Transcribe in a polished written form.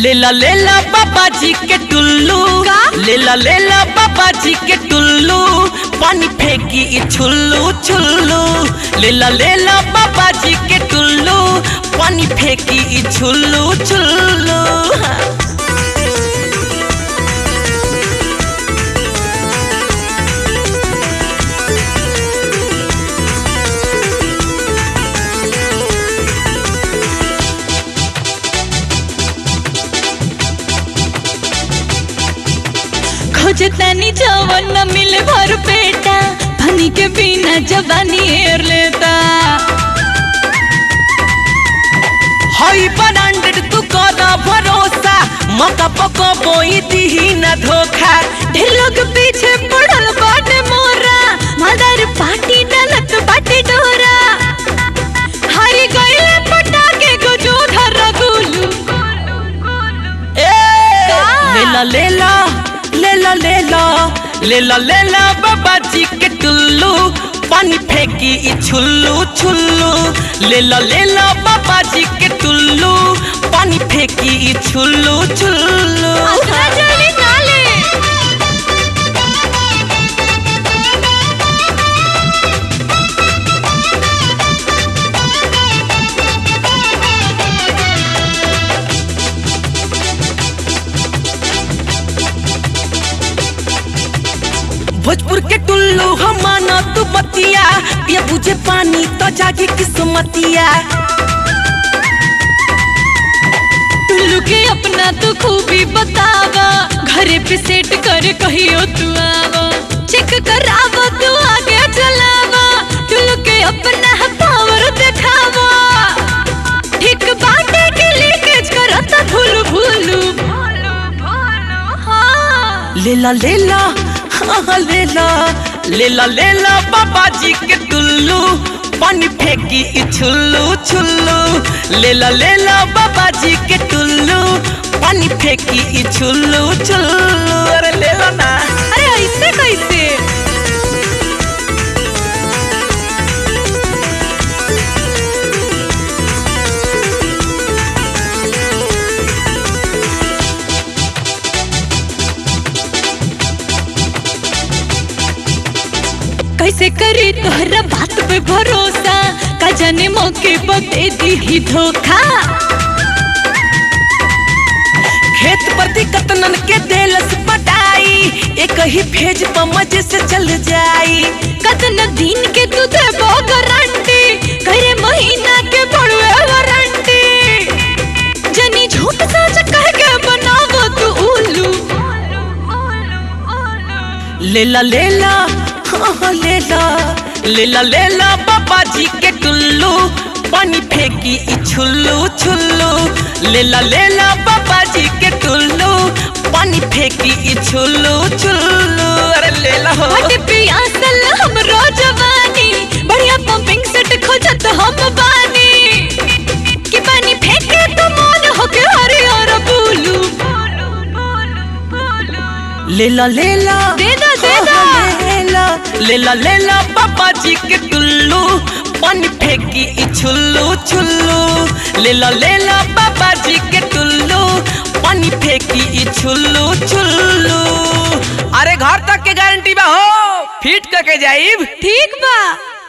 लेला बाबा जी के टुल्लू, लेला बाबा जी के टुल्लू, पानी फेंकी छुल्लू छुल्लू। लेला बाबा जी के टुल्लू, पानी फेंकी छुल्लू छुल्लू। खोजतानी जवन न मिले भर पेटा, पानी के बिना जवानी एर लेता। हई ब्रांडेड तू करा भरोसा, मका पको बोई दी न धोखा। ढेर लोग पीछे पड़ल बाटे मोरा, मालदार पार्टी डालत बाटे डोरा। हारी गइले पटाके को जो धर गुलू। लेला बाबा जी के टुल्लू, पानी फेंकी छुल्लू छुल्लू। लेला बाबा जी के टुल्लू, पानी फेंकी छुल्लू छुल्लू। भोजपुर के टुल्लू हम माना तू बतिया, ये बुझे पानी तो जागे किस्मतिया। टुल्लू के अपना तो खूबी बतावा, घरे पे सेट कर कहियो तू आवा। चेक करावा तू आगे चलावा, टुल्लू के अपना पावर दिखावा। ठीक बाटे के लीकेज करता भूलू भूलू। लेला बाबा जी के टुल्लू, पानी फेंकी छुल्लू छुल्लू। लेला बाबा जी के टुल्लू, पानी फेंकी छुल्लू छुल्लू। अरे लेला ना, अरे ऐसे कैसे? कैसे करी तोहरा बात पे भरोसा, का जाने मौके पर दे दी ही धोखा। खेत प्रति कतनन के देलस पटाई, एक ही भेज पर मजे से चल जाई। कतन दिन के तू देबो गारंटी, करे महीना के पड़वे वारंटी। जनी झूठ सच कह के बनावो तू उल्लू। लेला बाबा जी के टुल्लू, पानी फेंकी छुल्लू छुल्लू। लेला बाबा जी के टुल्लू, पानी फेंकी छुल्लू छुल्लू। अरे लेला हो, हट पियासल हमरो जवानी, बढ़िया पंपिंग सेट खोजत हम बानी। कि पानी फेंके तो मन होके हरे और बुलू। लेला दे दो लेला बाबा जी के टुल्लू, पानी फेंकी छुल्लू छुल्लू। लेला बाबा जी के टुल्लू, पानी फेंकी छुल्लू छुल्लू। अरे घर तक के गारंटी बा हो, फिट करके जाइब। ठीक बा।